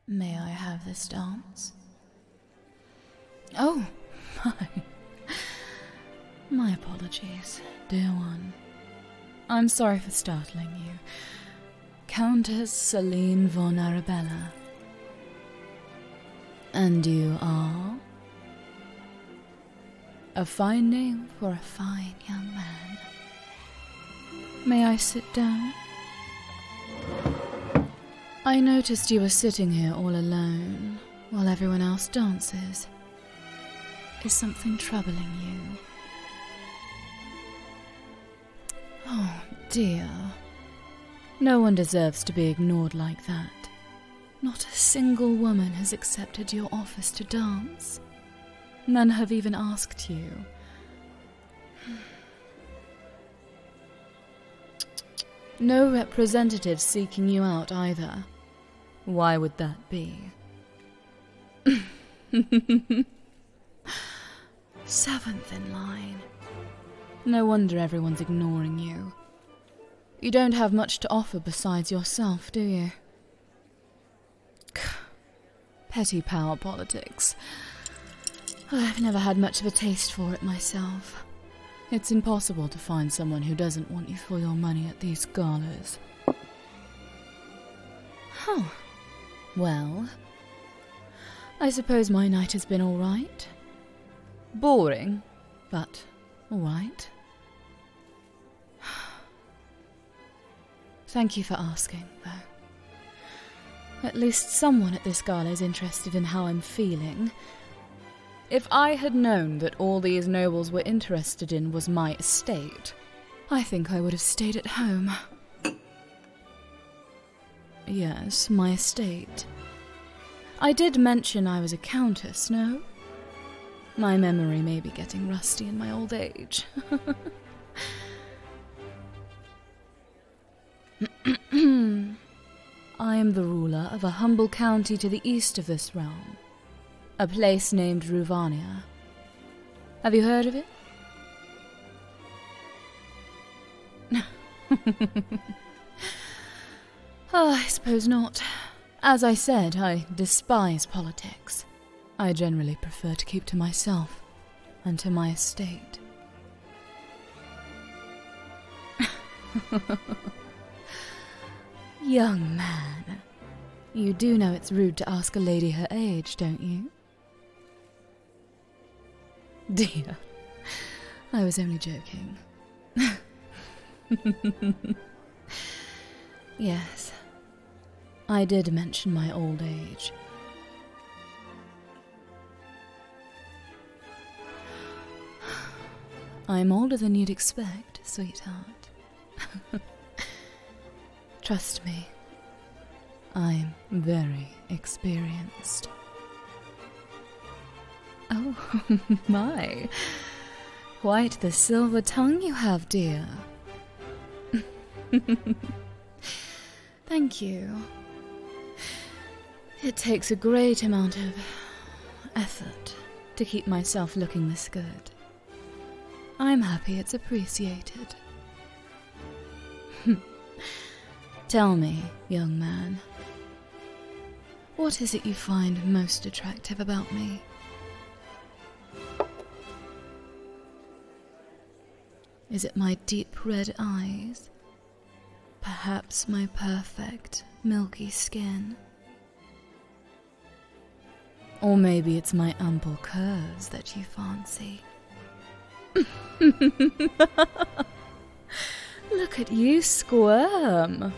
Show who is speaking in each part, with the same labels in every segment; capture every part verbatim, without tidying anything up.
Speaker 1: May I have this dance? Oh, my. My apologies, dear one. I'm sorry for startling you. Countess Celine von Arabella. And you are? A fine name for a fine young man. May I sit down? I noticed you were sitting here all alone, while everyone else dances. Is something troubling you? Oh, dear. No one deserves to be ignored like that. Not a single woman has accepted your offers to dance. None have even asked you. No representative seeking you out either. Why would that be? Seventh in line. No wonder everyone's ignoring you. You don't have much to offer besides yourself, do you? Petty power politics. I've never had much of a taste for it myself. It's impossible to find someone who doesn't want you for your money at these galas. Huh. Well, I suppose my night has been all right. Boring, but all right. Thank you for asking, though. At least someone at this gala is interested in how I'm feeling. If I had known that all these nobles were interested in was my estate, I think I would have stayed at home. Yes, my estate. I did mention I was a countess, no? My memory may be getting rusty in my old age. I am the ruler of a humble county to the east of this realm, a place named Ruvania. Have you heard of it? Oh, I suppose not. As I said, I despise politics. I generally prefer to keep to myself and to my estate. Young man, you do know it's rude to ask a lady her age, don't you? Dear, I was only joking. Yes, I did mention my old age. I'm older than you'd expect, sweetheart. Trust me, I'm very experienced. Oh, my. Quite the silver tongue you have, dear. Thank you. It takes a great amount of effort to keep myself looking this good. I'm happy it's appreciated. Tell me, young man, what is it you find most attractive about me? Is it my deep red eyes? Perhaps my perfect, milky skin? Or maybe it's my ample curves that you fancy? Look at you squirm.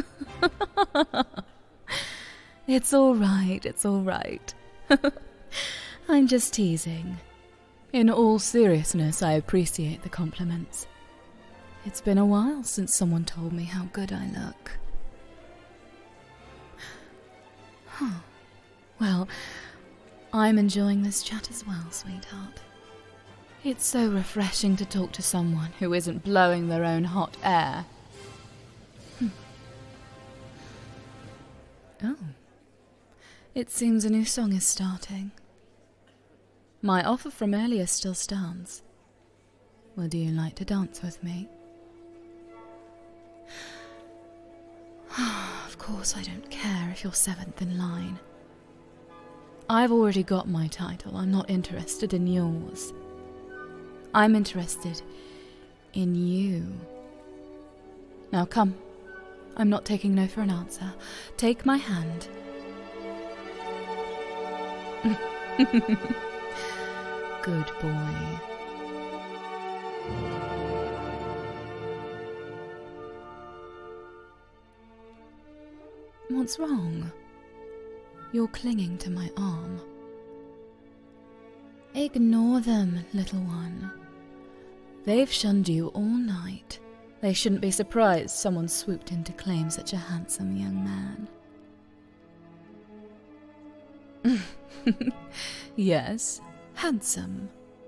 Speaker 1: It's all right, it's all right. I'm just teasing. In all seriousness, I appreciate the compliments. It's been a while since someone told me how good I look. Huh. Well, I'm enjoying this chat as well, sweetheart. It's so refreshing to talk to someone who isn't blowing their own hot air. Hm. Oh. It seems a new song is starting. My offer from earlier still stands. Would you like to dance with me? Of course I don't care if you're seventh in line. I've already got my title. I'm not interested in yours. I'm interested in you. Now come. I'm not taking no for an answer. Take my hand. Good boy. What's wrong? You're clinging to my arm. Ignore them, little one. They've shunned you all night. They shouldn't be surprised someone swooped in to claim such a handsome young man. Yes, handsome.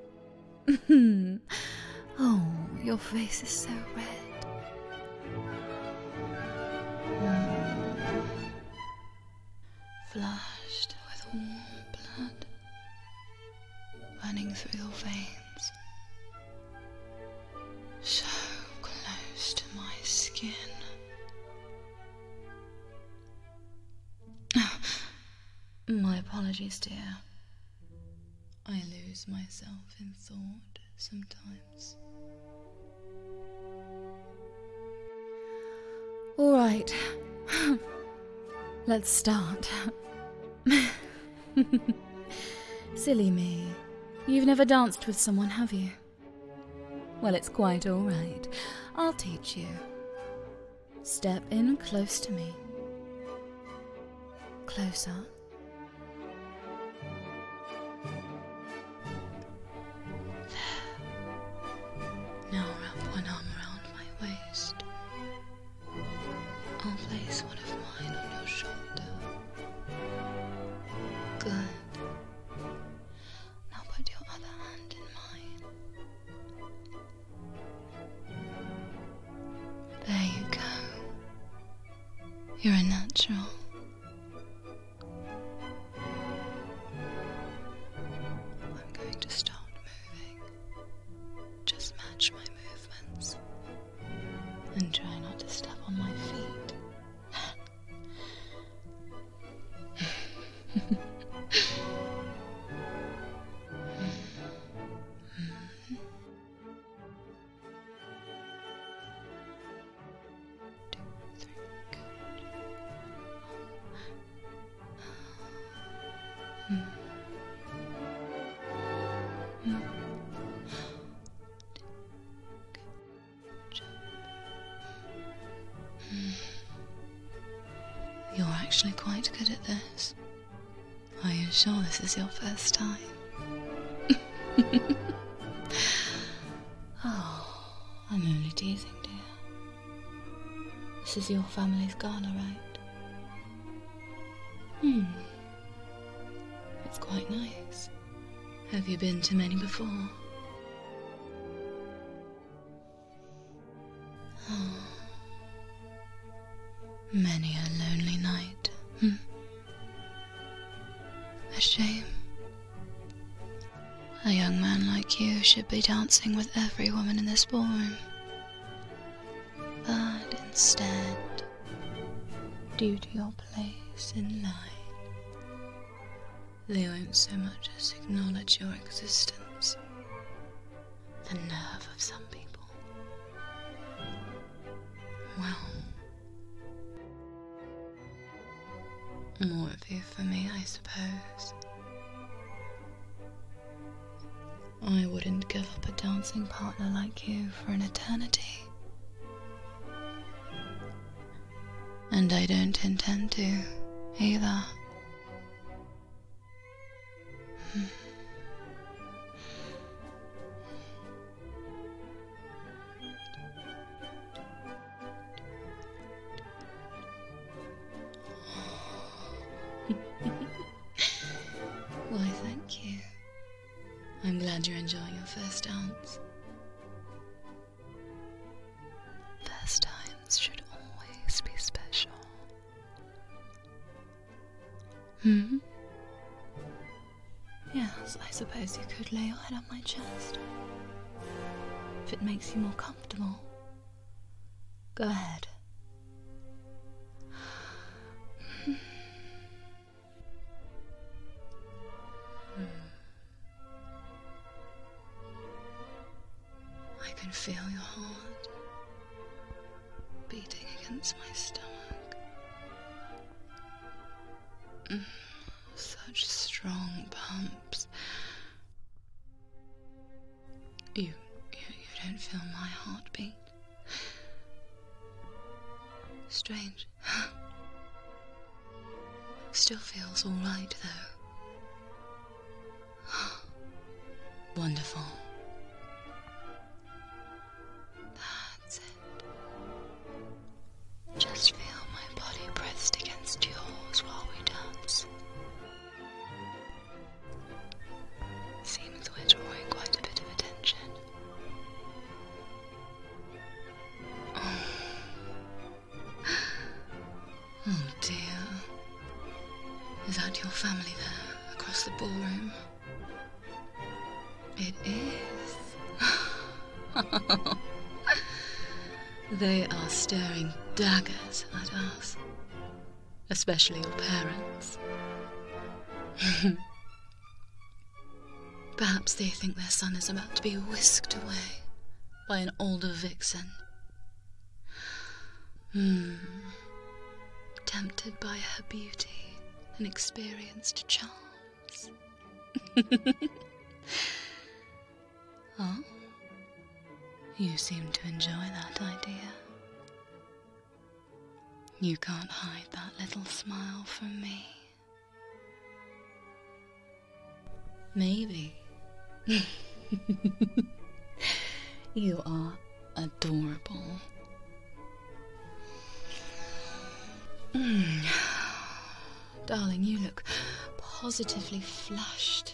Speaker 1: Oh, your face is so red. Mm. Flushed with warm blood running through your veins. So close to my skin. My apologies, dear. I lose myself in thought sometimes. All right. Let's start. Silly me. You've never danced with someone, have you? Well, it's quite all right. I'll teach you. Step in close to me. Closer. Now wrap one arm around my waist. I'll place one of mine on your shoulder. Good. Now put your other hand in mine. There you go. You're a natural. I'm going to start moving. Just match my movements. And try not to step on my feet. You're actually quite good at this. Are you sure this is your first time? Oh, I'm only teasing, dear. This is your family's gala, right? Hmm. It's quite nice. Have you been to many before? Oh. Many a lonely night, hmm? A shame. A young man like you should be dancing with every woman in this ballroom. But instead, due to your place in life, they won't so much as acknowledge your existence. The nerve of some people. Well, more of you for me, I suppose. I wouldn't give up a dancing partner like you for an eternity. And I don't intend to, either. Hmm. Why, thank you. I'm glad you're enjoying your first dance. First times should always be special. Hmm? Yes, I suppose you could lay your head on my chest. If it makes you more comfortable. Go ahead. against my stomach. Mm, such strong pumps. You, you, you don't feel my heartbeat? Strange. Still feels all right, though. Wonderful. That's it. Just feel my body pressed against yours while we dance. Seems we're drawing quite a bit of attention. Oh. Oh dear. Is that your family there, across the ballroom? It is. They are staring daggers at us. Especially your parents. Perhaps they think their son is about to be whisked away by an older vixen. Hmm. Tempted by her beauty and experienced charms. Oh? You seem to enjoy that idea. You can't hide that little smile from me. Maybe. You are adorable. Mm. Darling, you look positively flushed.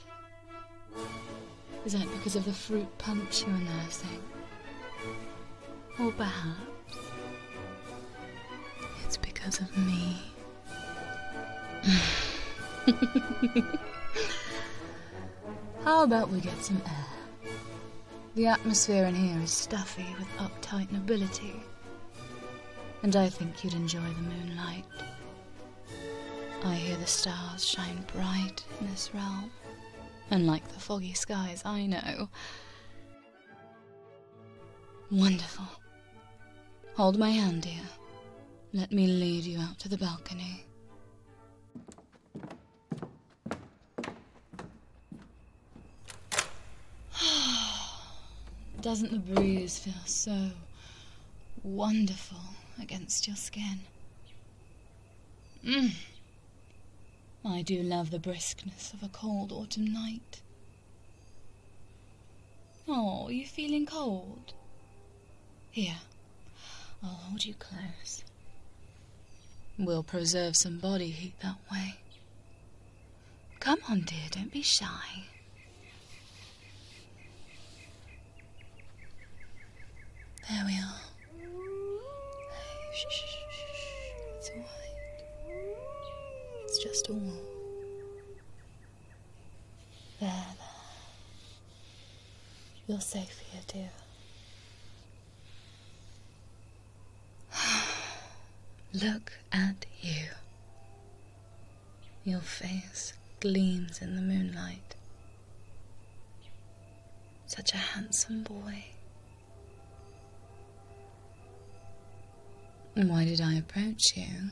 Speaker 1: Is that because of the fruit punch you're nursing? Or perhaps it's because of me? How about we get some air? The atmosphere in here is stuffy with uptight nobility, and I think you'd enjoy the moonlight. I hear the stars shine bright in this realm, unlike the foggy skies I know. Wonderful. Hold my hand, dear. Let me lead you out to the balcony. Doesn't the breeze feel so wonderful against your skin? Mm. I do love the briskness of a cold autumn night. Oh, are you feeling cold? Here, I'll hold you close. We'll preserve some body heat that way. Come on, dear, don't be shy. There we are. Shh, shh, shh. It's all right. It's just all. There, there. You're safe here, dear. Look at you. Your face gleams in the moonlight. Such a handsome boy. Why did I approach you?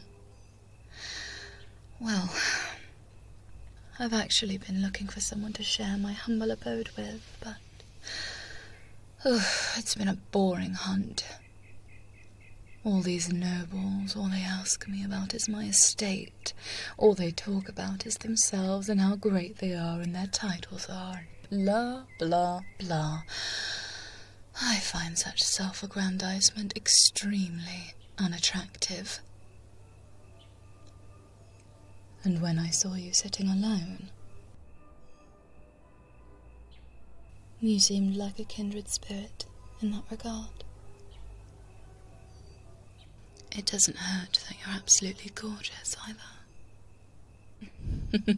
Speaker 1: Well, I've actually been looking for someone to share my humble abode with, but oh, it's been a boring hunt. All these nobles, all they ask me about is my estate. All they talk about is themselves and how great they are and their titles are. Blah, blah, blah. I find such self-aggrandizement extremely unattractive. And when I saw you sitting alone, you seemed like a kindred spirit in that regard. It doesn't hurt that you're absolutely gorgeous either.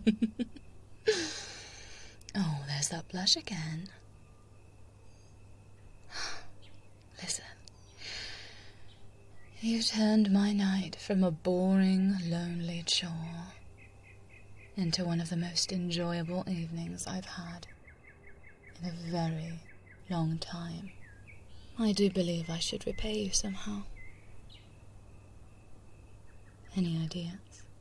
Speaker 1: Oh, there's that blush again. Listen. You turned my night from a boring, lonely chore into one of the most enjoyable evenings I've had in a very long time. I do believe I should repay you somehow. Any ideas?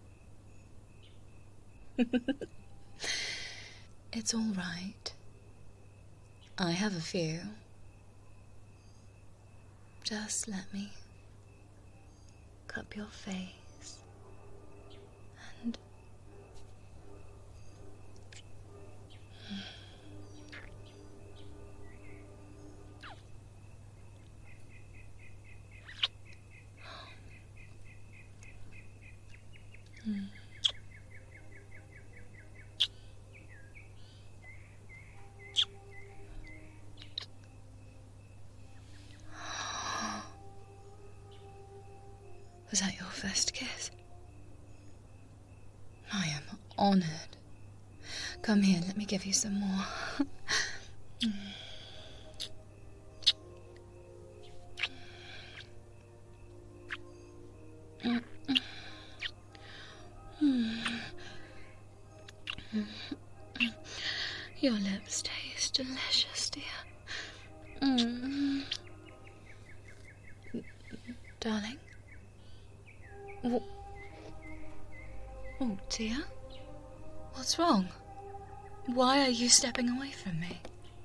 Speaker 1: It's all right. I have a few. Just let me cup your face and... Mm. Was that your first kiss? I am honoured. Come here, let me give you some more. Your lips taste delicious, dear. Mm. Darling? Oh, oh, dear? What's wrong? Why are you stepping away from me?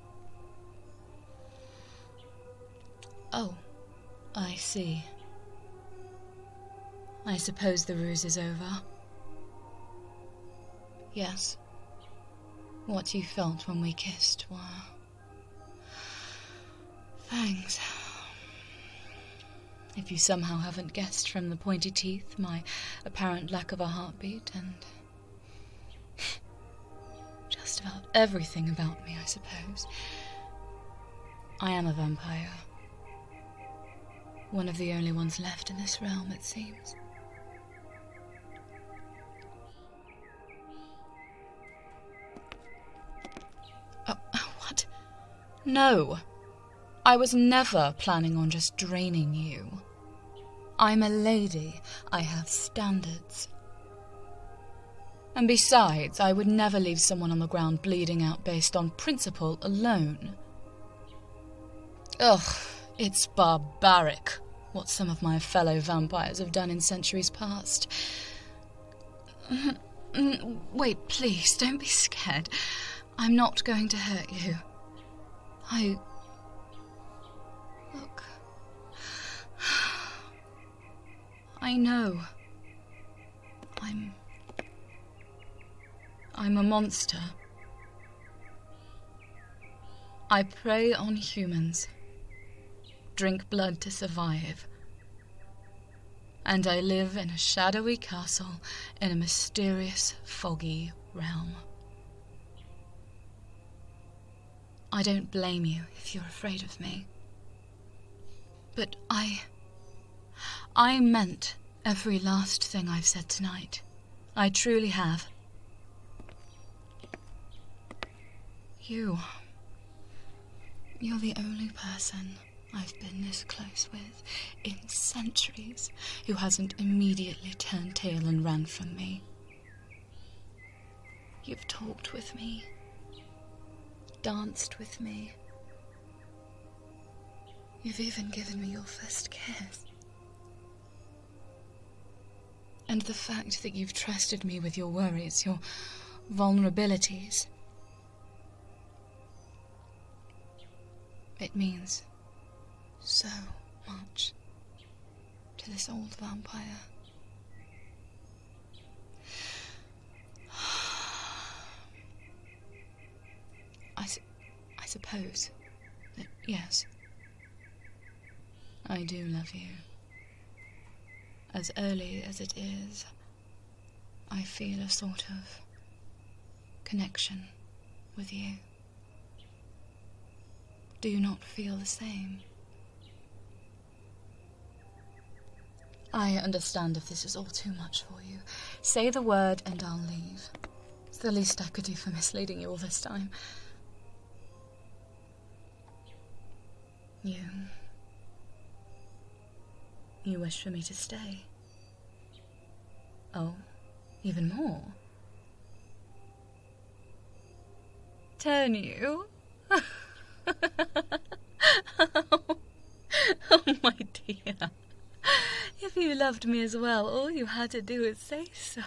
Speaker 1: Oh, I see. I suppose the ruse is over. Yes. What you felt when we kissed, wow. Thanks. If you somehow haven't guessed from the pointy teeth, my apparent lack of a heartbeat, and just about everything about me, I suppose. I am a vampire. One of the only ones left in this realm, it seems. Oh, what? No. I was never planning on just draining you. I'm a lady. I have standards. And besides, I would never leave someone on the ground bleeding out based on principle alone. Ugh, it's barbaric what some of my fellow vampires have done in centuries past. Wait, please, don't be scared. I'm not going to hurt you. I... Look... I know. I'm... I'm a monster. I prey on humans, drink blood to survive, and I live in a shadowy castle in a mysterious, foggy realm. I don't blame you if you're afraid of me. But I... I meant every last thing I've said tonight. I truly have. You... You're the only person I've been this close with in centuries who hasn't immediately turned tail and ran from me. You've talked with me, danced with me. You've even given me your first kiss. And the fact that you've trusted me with your worries, your vulnerabilities, it means so much to this old vampire. I, su- I suppose that, yes, I do love you. As early as it is, I feel a sort of connection with you. Do you not feel the same? I understand if this is all too much for you. Say the word and I'll leave. It's the least I could do for misleading you all this time. You... You wish for me to stay? Oh, even more? Turn you? Oh, oh, my dear. If you loved me as well, all you had to do was say so.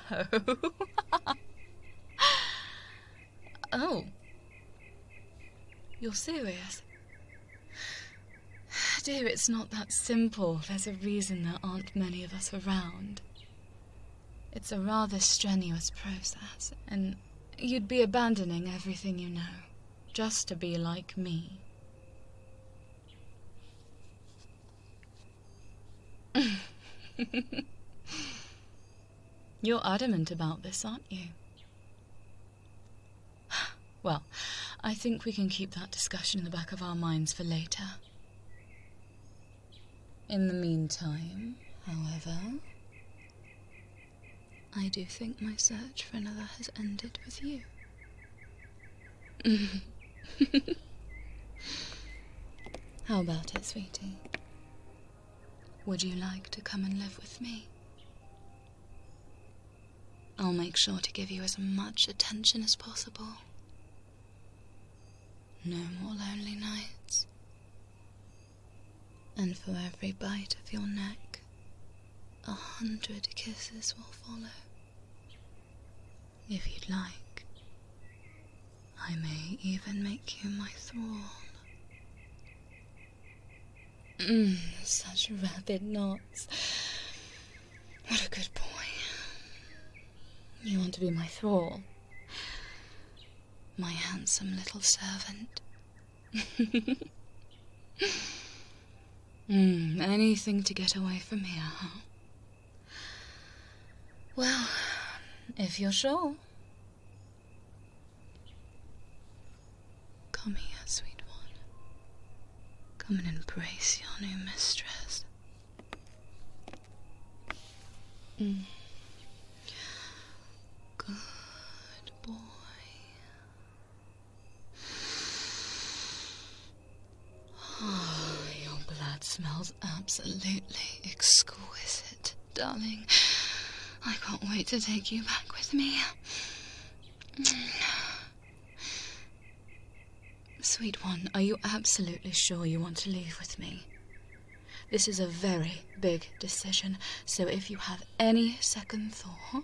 Speaker 1: Oh. You're serious? Dear, it's not that simple. There's a reason there aren't many of us around. It's a rather strenuous process, and you'd be abandoning everything you know, just to be like me. You're adamant about this, aren't you? Well, I think we can keep that discussion in the back of our minds for later. In the meantime, however, I do think my search for another has ended with you. How about it, sweetie? Would you like to come and live with me? I'll make sure to give you as much attention as possible. No more lonely nights. And for every bite of your neck, a hundred kisses will follow. If you'd like, I may even make you my thrall. Mmm, such rapid knots. What a good boy. You want to be my thrall? My handsome little servant. mm, anything to get away from here, huh? Well, if you're sure. Come here, sweet one. Come and embrace your new mistress. Mm. Good boy. Oh, your blood smells absolutely exquisite, darling. I can't wait to take you back with me. Sweet one, are you absolutely sure you want to leave with me? This is a very big decision, so if you have any second thought...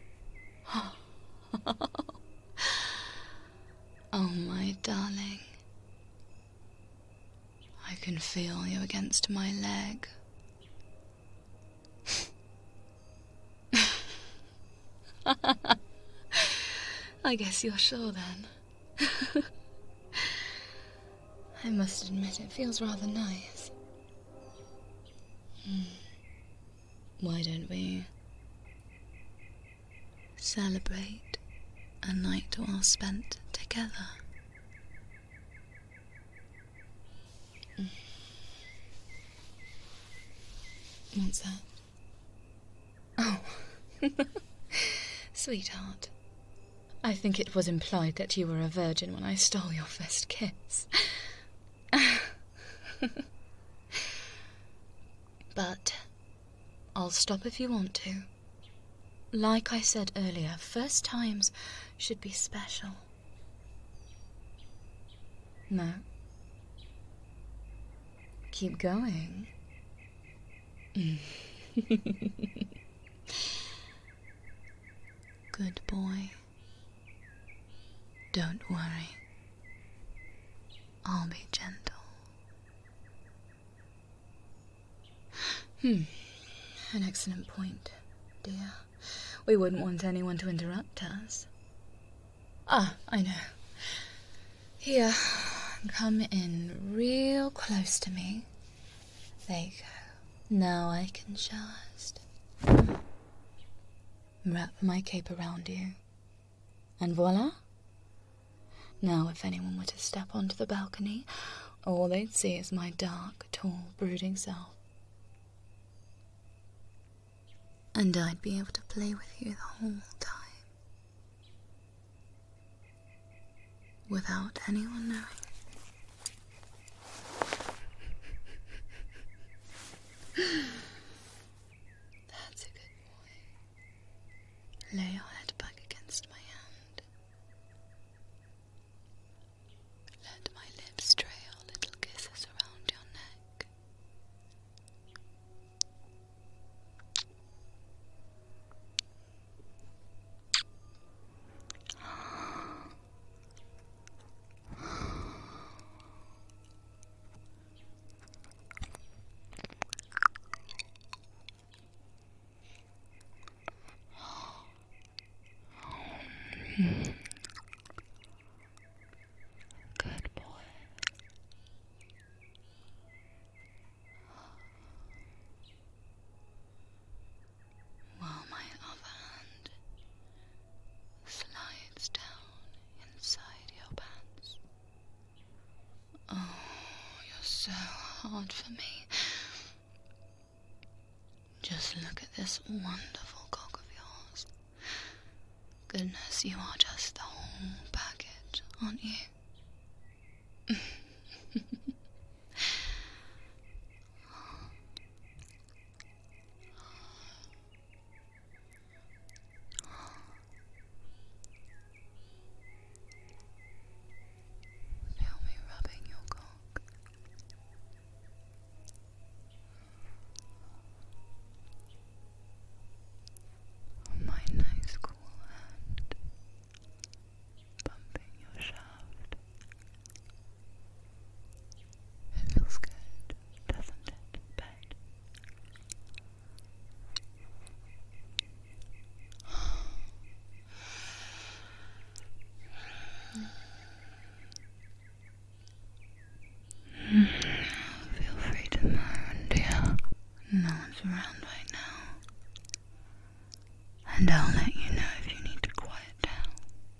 Speaker 1: Oh, my darling. I can feel you against my leg. I guess you're sure then. I must admit it feels rather nice. Hmm. Why don't we celebrate a night well spent together? Mm. What's that? Oh. Sweetheart. I think it was implied that you were a virgin when I stole your first kiss. But I'll stop if you want to. Like I said earlier, first times should be special. No? Keep going. Good boy. Don't worry. I'll be gentle. Hmm. An excellent point, dear. We wouldn't want anyone to interrupt us. Ah, I know. Here, come in real close to me. There you go. Now I can just wrap my cape around you. And voila. Now if anyone were to step onto the balcony, all they'd see is my dark, tall, brooding self. And I'd be able to play with you the whole time. Without anyone knowing. That's a good boy. Lay your head back against my hand. Let my lips trail little kisses around your neck. Good boy. While my other hand slides down inside your pants. Oh, you're so hard for me. Just look at this wonderful cock of yours. Goodness, you are just the whole package, aren't you? Feel me rubbing your cock. My nice cool hand bumping your shaft. It feels good, doesn't it, babe? Feel free to moan, dear. No one's around right now. And I'll let you know if you need to quiet down.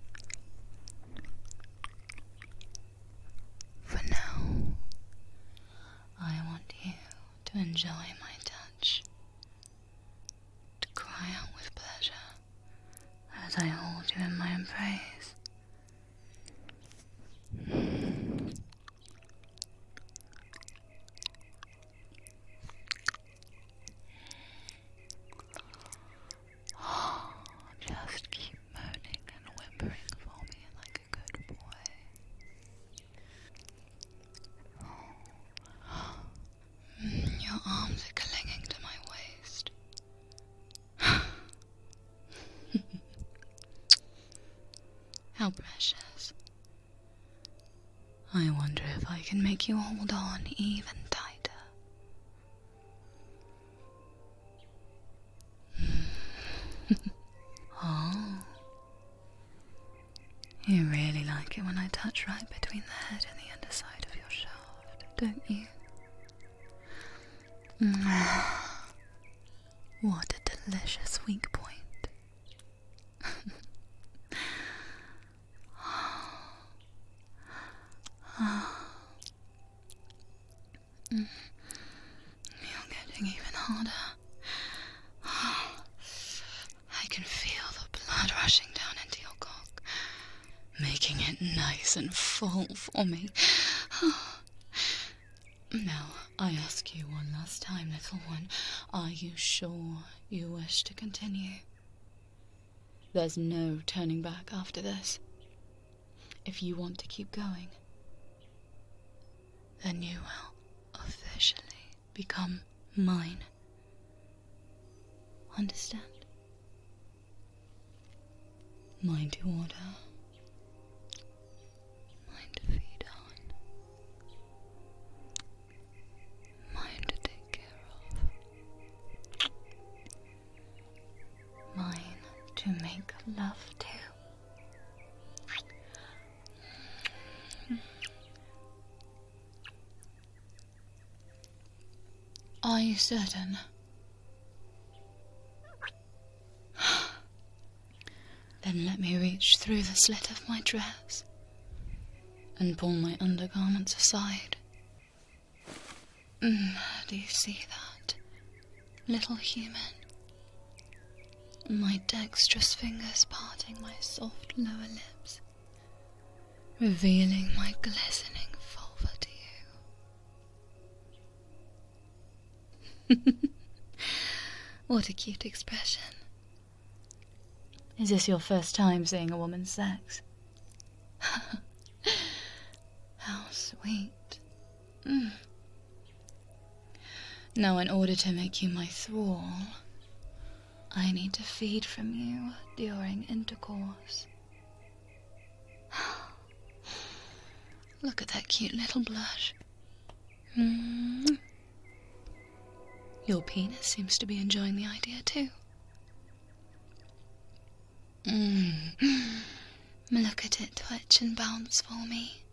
Speaker 1: For now, I want you to enjoy my touch, to cry out with pleasure as I hold you in my embrace. Just keep moaning and whimpering for me like a good boy. Your arms are clinging to my waist. How precious. I wonder if I can make you hold on even tighter. Oh. You really like it when I touch right between the head and the underside of your shaft, don't you? What a delicious weak point. You're getting even harder. I can feel the blood rushing down into your cock, making it nice and full for me. Now, I ask you one last time, little one, are you sure you wish to continue? There's no turning back after this. If you want to keep going, then you will officially become mine. Understand? Mine to order, mine to feed on, mine to take care of, mine to make love to. Are you certain? Then let me reach through the slit of my dress and pull my undergarments aside. Mm, do you see that, little human? My dexterous fingers parting my soft lower lips, revealing my glistening vulva to you. What a cute expression. Is this your first time seeing a woman's sex? How sweet. Mm. Now, in order to make you my thrall, I need to feed from you during intercourse. Look at that cute little blush. Mm. Your penis seems to be enjoying the idea too. Mm. Look at it twitch and bounce for me.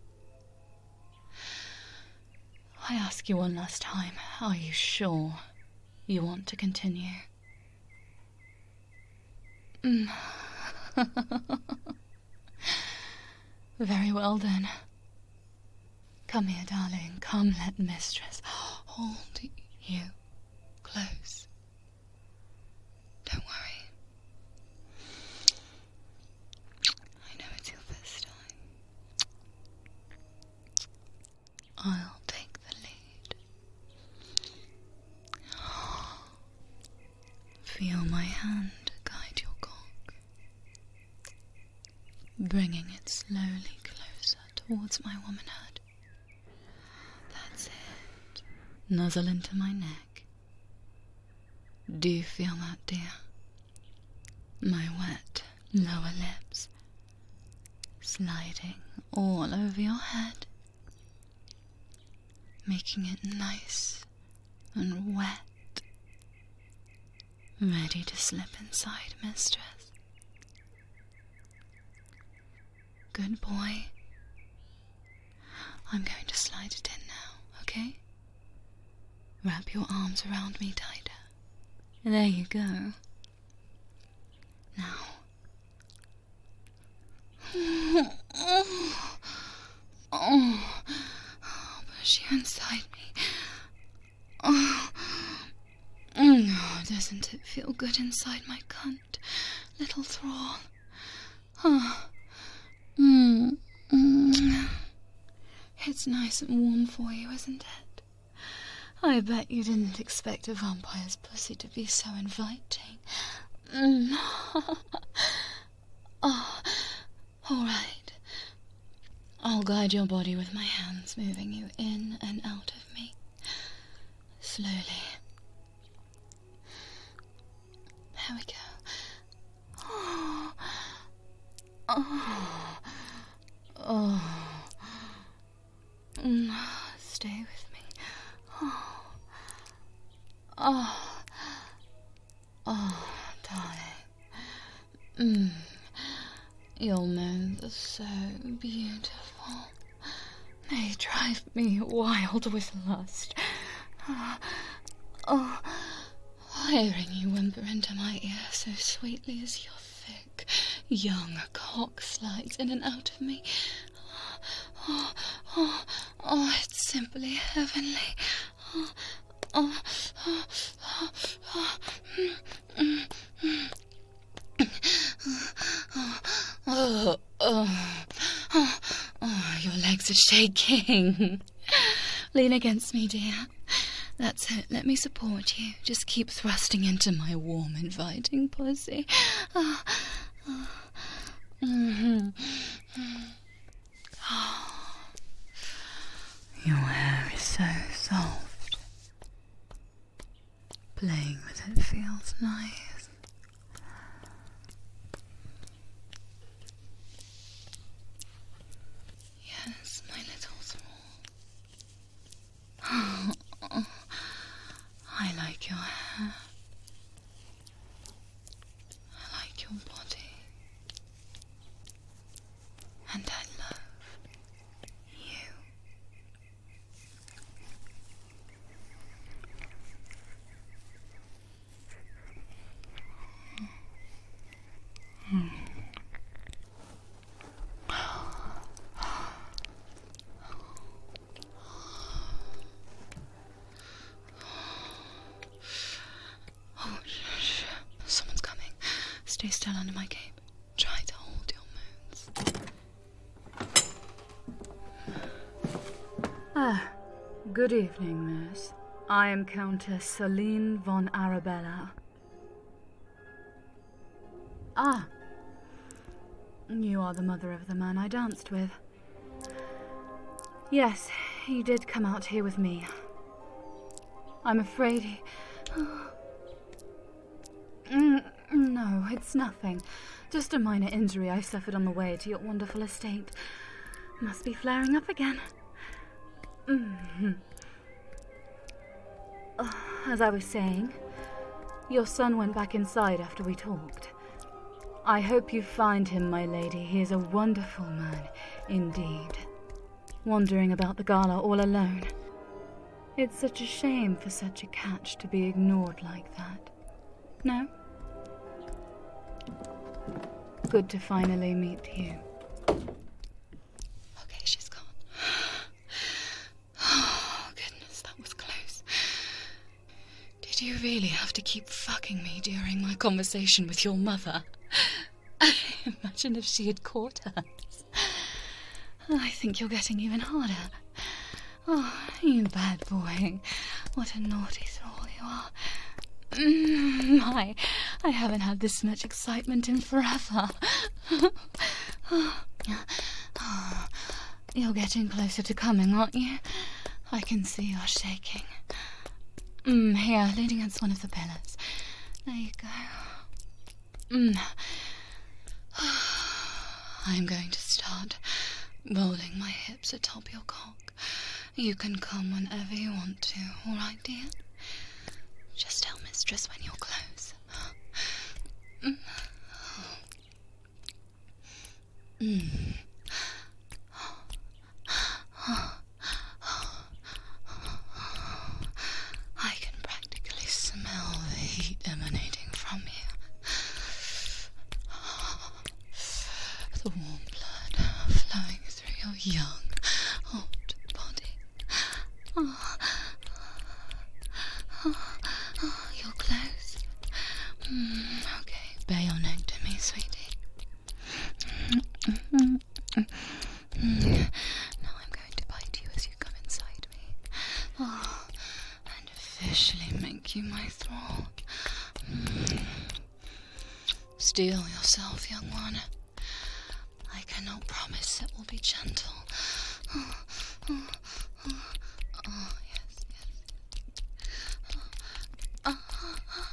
Speaker 1: I ask you one last time, are you sure you want to continue? Mm. Very well then. Come here, darling. Come, let mistress hold you close. Don't worry. I know it's your first time. I'll take the lead. Feel my hand guide your cock, bringing it slowly closer towards my womanhood. That's it. Nuzzle into my neck. Do you feel that, dear? My wet lower lips sliding all over your head, making it nice and wet, ready to slip inside, mistress. Good boy. I'm going to slide it in now, okay? Wrap your arms around me tighter. There you go. Now. Oh, oh, oh, push you inside me. Oh, oh, doesn't it feel good inside my cunt, little thrall? Oh, mm, mm. It's nice and warm for you, isn't it? I bet you didn't expect a vampire's pussy to be so inviting. Mm. Oh, all right. I'll guide your body with my hands, moving you in and out of me. Slowly. There we go. Oh. Oh. Oh. Mm. Stay with me. Oh. Oh. Oh, darling. Mm. Your moans are so beautiful. They drive me wild with lust. Oh, oh, hearing you whimper into my ear so sweetly as your thick, young cock slides in and out of me. Oh, oh, oh, it's simply heavenly. Oh, oh, oh, oh, oh, mm, mm, mm. Oh, oh, oh, oh, oh, your legs are shaking. Lean against me, dear. That's it. Let me support you. Just keep thrusting into my warm, inviting pussy. Oh, oh, mm-hmm. Oh, your hair is so soft. Playing with it feels nice. Yes, my little thrall. Oh, oh, I like your hair. I like your body. And I love you. Hmm. Stay still under my cape. Try to hold your moons. Ah, good evening, miss. I am Countess Celine von Arabella. Ah, you are the mother of the man I danced with. Yes, he did come out here with me. I'm afraid he... mm. No, it's nothing. Just a minor injury I suffered on the way to your wonderful estate. Must be flaring up again. Mm-hmm. Uh, as I was saying, your son went back inside after we talked. I hope you find him, my lady. He is a wonderful man, indeed. Wandering about the gala all alone. It's such a shame for such a catch to be ignored like that. No? Good to finally meet you. Okay, she's gone. Oh, goodness, that was close. Did you really have to keep fucking me during my conversation with your mother? Imagine if she had caught us. I think you're getting even harder. Oh, you bad boy. What a naughty thrall you are. Mm, my, I haven't had this much excitement in forever. Oh, you're getting closer to coming, aren't you? I can see you're shaking. Mm, here, lean against one of the pillars. There you go. Mm. I'm going to start rolling my hips atop your cock. You can come whenever you want to, all right, dear? Just tell mistress when you're close. Mm. Mm. I can practically smell the heat emanating from you. The warm blood flowing through your young, hot body. Oh. Oh. Oh, you're close. Mm, okay, bare your neck to me, sweetie. Mm, now I'm going to bite you as you come inside me. Oh, and officially make you my thrall. Mm. Steel yourself, young one. I cannot promise it will be gentle. Oh, oh, oh, oh yes, yes. Oh, oh, oh,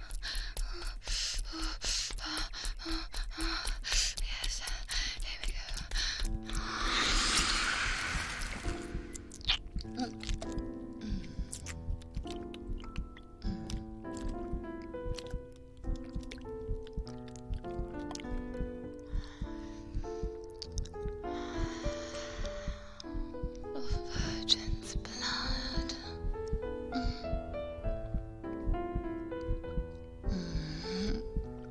Speaker 1: oh, yes, here we go. Virgin's blood. Mm.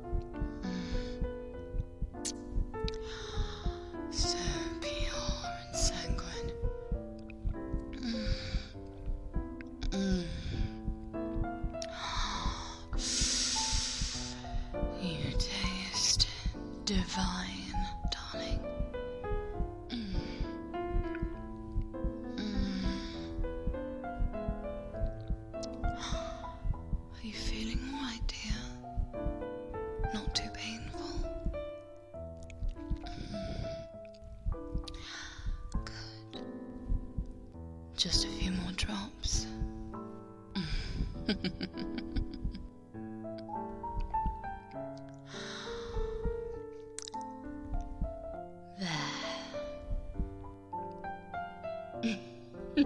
Speaker 1: So pure and sanguine. Mm. Mm. You taste divine, darling. Mm. Mm. Are you feeling all right, dear? Not too painful? Good. Just a few more drops. There.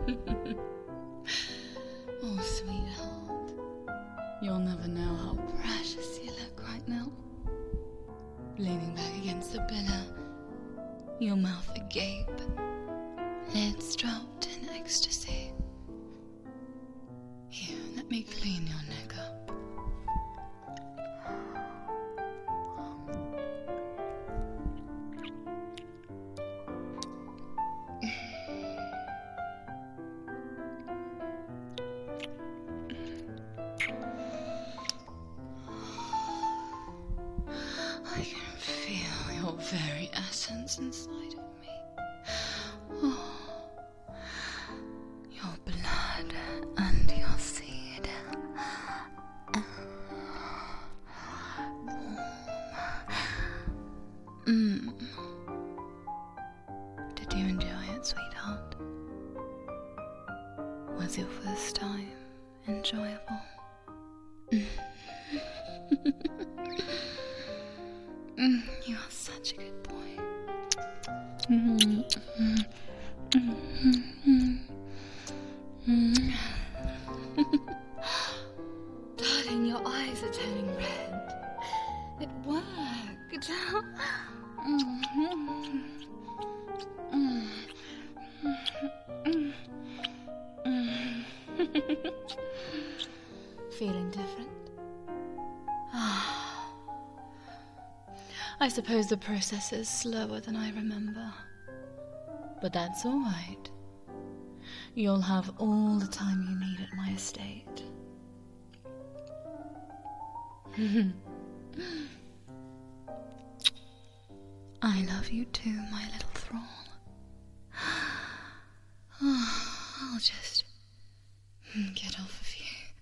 Speaker 1: Oh, sweetheart. You'll never know how precious you look right now. Leaning back against the pillar, your mouth agape, lids dropped in ecstasy. Here, let me clean your neck up. I can feel your very essence inside of me. Oh, your blood and your seed. Mm. Did you enjoy it, sweetheart? Was your first time enjoyable? Mm, you are such a good boy. Mm, mm, mm, mm, mm. Darling, your eyes are turning red. It worked. perfect. Feeling different? I suppose the process is slower than I remember. But that's all right. You'll have all the time you need at my estate. I love you too, my little thrall. I'll just get off of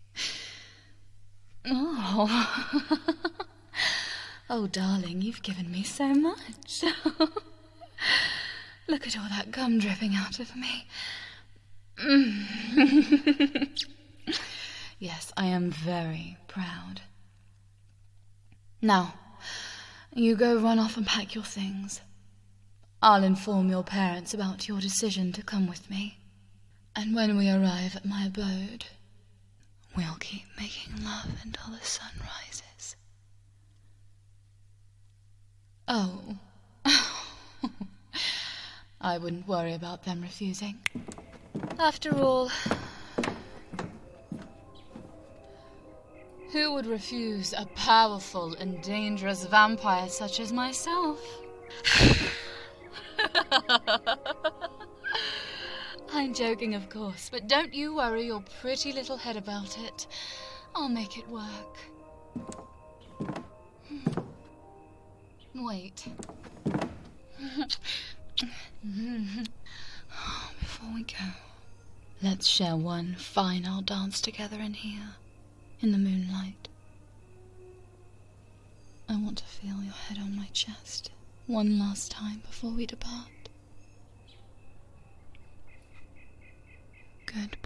Speaker 1: you. Oh. Oh, darling, you've given me so much. Look at all that gum dripping out of me. Mm. Yes, I am very proud. Now, you go run off and pack your things. I'll inform your parents about your decision to come with me. And when we arrive at my abode, we'll keep making love until the sun rises. Oh. I wouldn't worry about them refusing. After all, who would refuse a powerful and dangerous vampire such as myself? I'm joking, of course, but don't you worry your pretty little head about it. I'll make it work. Wait. Before we go, let's share one final dance together in here, in the moonlight. I want to feel your head on my chest one last time before we depart. Good.